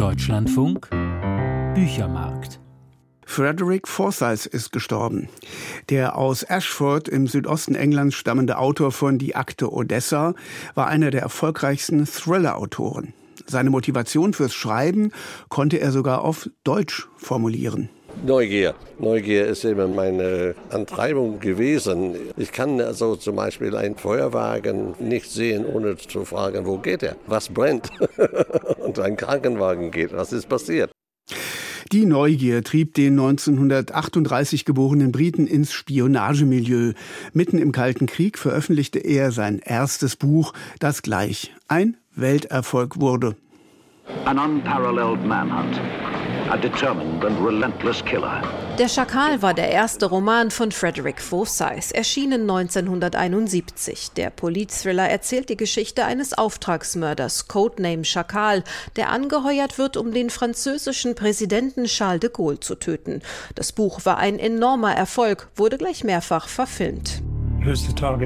Deutschlandfunk Büchermarkt. Frederick Forsyth ist gestorben. Der aus Ashford im Südosten Englands stammende Autor von Die Akte Odessa war einer der erfolgreichsten Thriller-Autoren. Seine Motivation fürs Schreiben konnte er sogar auf Deutsch formulieren. Neugier. Neugier ist immer meine Antreibung gewesen. Ich kann also zum Beispiel einen Feuerwagen nicht sehen, ohne zu fragen, wo geht er? Was brennt? Und ein Krankenwagen geht. Was ist passiert? Die Neugier trieb den 1938 geborenen Briten ins Spionagemilieu. Mitten im Kalten Krieg veröffentlichte er sein erstes Buch, das gleich ein Welterfolg wurde. An unparalleled manhunt. A determined and relentless killer. Der Schakal war der erste Roman von Frederick Forsyth, erschienen 1971. Der Politthriller erzählt die Geschichte eines Auftragsmörders, Codename Schakal, der angeheuert wird, um den französischen Präsidenten Charles de Gaulle zu töten. Das Buch war ein enormer Erfolg, wurde gleich mehrfach verfilmt. Who's the target?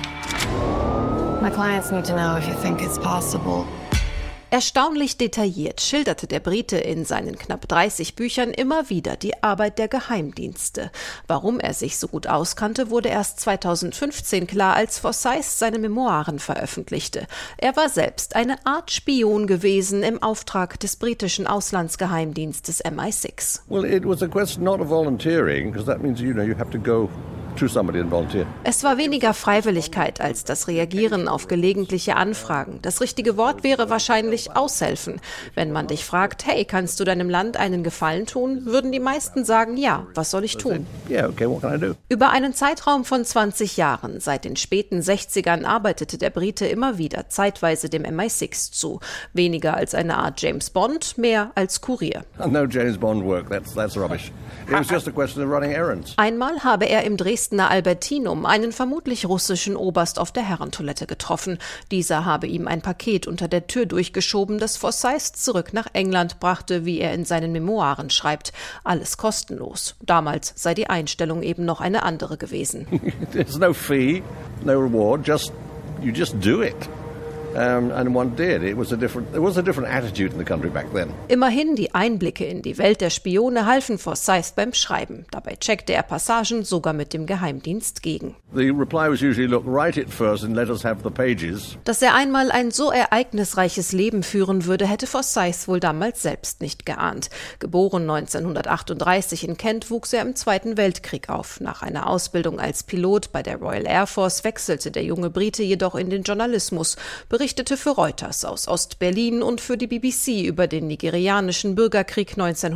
My clients need to know if you think it's possible. Erstaunlich detailliert schilderte der Brite in seinen knapp 30 Büchern immer wieder die Arbeit der Geheimdienste. Warum er sich so gut auskannte, wurde erst 2015 klar, als Forsyth seine Memoiren veröffentlichte. Er war selbst eine Art Spion gewesen im Auftrag des britischen Auslandsgeheimdienstes MI6. Well, it was a question not of volunteering, because that means you have to go to somebody and volunteer. Es war weniger Freiwilligkeit als das Reagieren auf gelegentliche Anfragen. Das richtige Wort wäre wahrscheinlich aushelfen. Wenn man dich fragt, hey, kannst du deinem Land einen Gefallen tun, würden die meisten sagen, ja, was soll ich tun? Yeah, okay, what can I do? Über einen Zeitraum von 20 Jahren, seit den späten 60ern, arbeitete der Brite immer wieder zeitweise dem MI6 zu. Weniger als eine Art James Bond, mehr als Kurier. No James Bond work, that's rubbish. It was just a question of running errands. Einmal habe er im Dresdner Albertinum einen vermutlich russischen Oberst auf der Herrentoilette getroffen. Dieser habe ihm ein Paket unter der Tür durchgeschoben, das Forsyth zurück nach England brachte, wie er in seinen Memoiren schreibt. Alles kostenlos. Damals sei die Einstellung eben noch eine andere gewesen. There's no fee, no reward, you just do it. And one did. There was a different attitude in the country back then. Immerhin, die Einblicke in die Welt der Spione halfen Forsyth beim Schreiben. Dabei checkte er Passagen sogar mit dem Geheimdienst gegen. The reply was usually, look, write it first and let us have the pages. Dass er einmal ein so ereignisreiches Leben führen würde, hätte Forsyth wohl damals selbst nicht geahnt. Geboren 1938 in Kent, wuchs er im Zweiten Weltkrieg auf. Nach einer Ausbildung als Pilot bei der Royal Air Force wechselte der junge Brite jedoch in den Journalismus, berichtete für Reuters aus Ost-Berlin und für die BBC über den nigerianischen Bürgerkrieg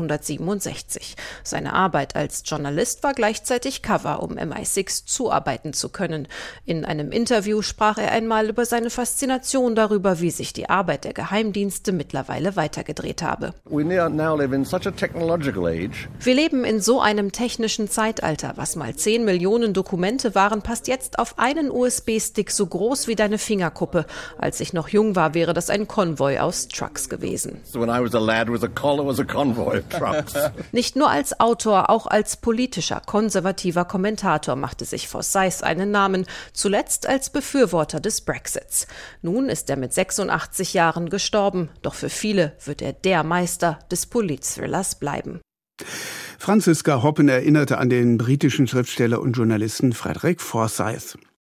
1967. Seine Arbeit als Journalist war gleichzeitig Cover, um MI6 zuarbeiten zu können. In einem Interview sprach er einmal über seine Faszination darüber, wie sich die Arbeit der Geheimdienste mittlerweile weitergedreht habe. We now live in such a technological age. Wir leben in so einem technischen Zeitalter. Was mal 10 Millionen Dokumente waren, passt jetzt auf einen USB-Stick so groß wie deine Fingerkuppe. Als ich noch jung war, wäre das ein Konvoi aus Trucks gewesen. So when I was a lad, was a convoy of trucks. Nicht nur als Autor, auch als politischer, konservativer Kommentator machte sich Forsyth einen Namen, zuletzt als Befürworter des Brexits. Nun ist er mit 86 Jahren gestorben, doch für viele wird er der Meister des Politthrillers bleiben. Franziska Hoppen erinnerte an den britischen Schriftsteller und Journalisten Frederick Forsyth.